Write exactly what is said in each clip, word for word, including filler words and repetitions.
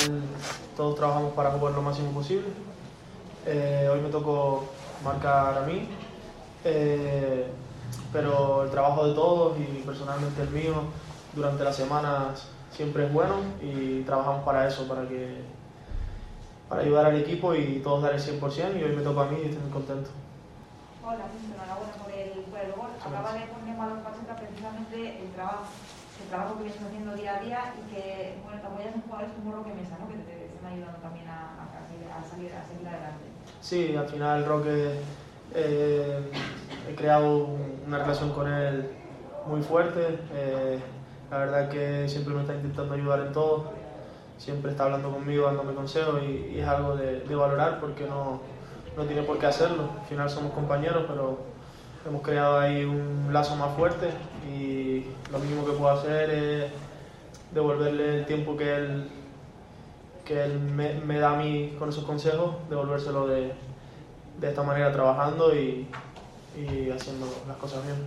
final todos trabajamos para jugar lo máximo posible. Eh, hoy me tocó marcar a mí, eh, pero el trabajo de todos y personalmente el mío durante las semanas siempre es bueno y trabajamos para eso, para que para ayudar al equipo y todos dar el cien por ciento, y hoy me toca a mí y estoy muy contento. Hola, enhorabuena por el, por el gol. Acaba de poner malo en Pachuca precisamente el trabajo, el trabajo que vienes haciendo día a día y que, bueno, te apoyas en jugadores como Roque Mesa, ¿no? Que te, te están ayudando también a, a, a, salir, a seguir adelante. Sí, al final Roque, eh, he creado una relación con él muy fuerte. Eh, la verdad que siempre me está intentando ayudar en todo, siempre está hablando conmigo, dándome consejos y, y es algo de, de valorar porque no, no tiene por qué hacerlo. Al final somos compañeros, pero hemos creado ahí un lazo más fuerte y lo mínimo que puedo hacer es devolverle el tiempo que él, que él me, me da a mí con esos consejos, devolvérselo de, de esta manera, trabajando y, y haciendo las cosas bien.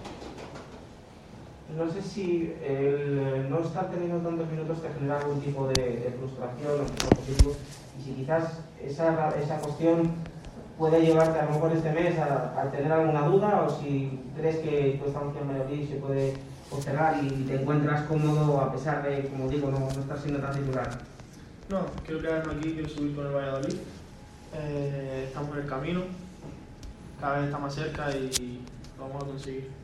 No sé si el no estar teniendo tantos minutos te genera algún tipo de, de frustración o positivo, y si quizás esa, esa cuestión puede llevarte a lo mejor este mes a, a tener alguna duda, o si crees que tu estancia en Valladolid se puede postergar y te encuentras cómodo a pesar de, como digo, no, no estar siendo tan titular. No, quiero quedarme aquí, quiero subir con el Valladolid. Eh, estamos en el camino, cada vez está más cerca y lo vamos a conseguir.